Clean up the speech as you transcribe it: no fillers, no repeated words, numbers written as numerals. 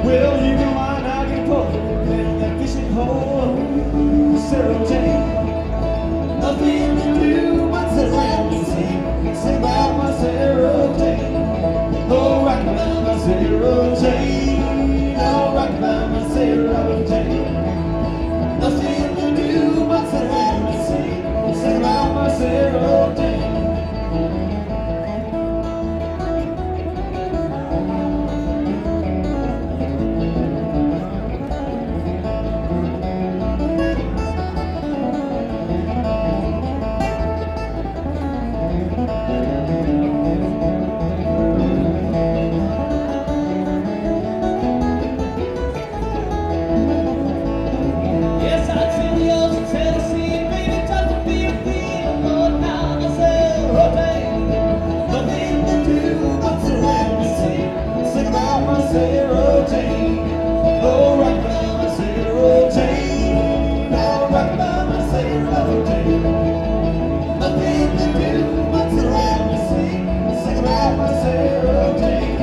Well, you know I now get pulled down that fishing hole, Sarah Jane. Nothing to do but sit around and sing about my Sarah Jane. Oh, rock about my Sarah Jane. Oh, rock about my Sarah Jane. Nothing to do but sit around and sing about my Sarah Jane. Sarah Jane, oh, rock about my Sarah Jane, oh, rock about my Sarah Jane. Nothing to do but sit around and sing about my Sarah Jane.